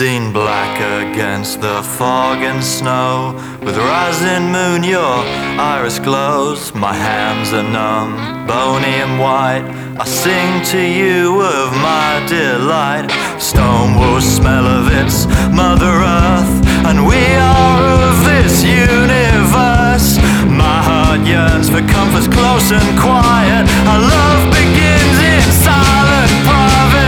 Seen black against the fog and snow, with rising moon your iris glows. My hands are numb, bony and white, I sing to you of my delight. Stone will smell of its Mother Earth, and we are of this universe. My heart yearns for comforts close and quiet. Our love begins in silent private.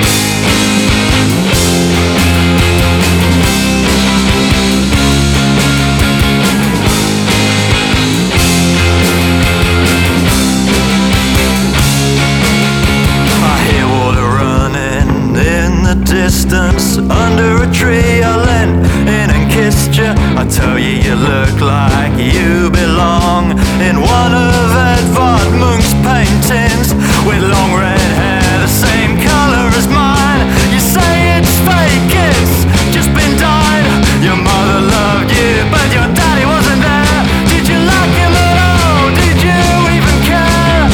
Distance under a tree, I leant in and kissed you. I tell you, you look like you belong in one of Edvard Munch's paintings, with long red hair the same color as mine. You say it's fake, it's just been dyed. Your mother loved you, but your daddy wasn't there. Did you like him at all? Did you even care?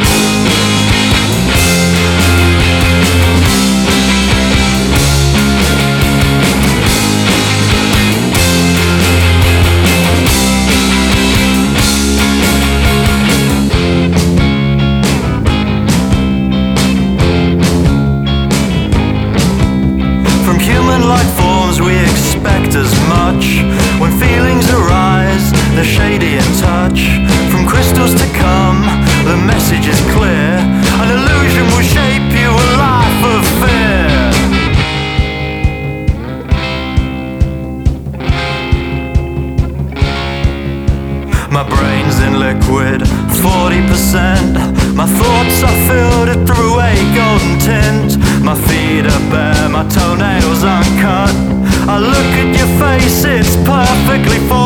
As much when feelings arise, they're shady in touch. From crystals to come, the message is clear. An illusion will shape you a life of fear. My brain's in liquid, 40%. My thoughts are filtered through a golden tint. My feet are bare, my toenails uncut. I look at your face, it's perfectly formed.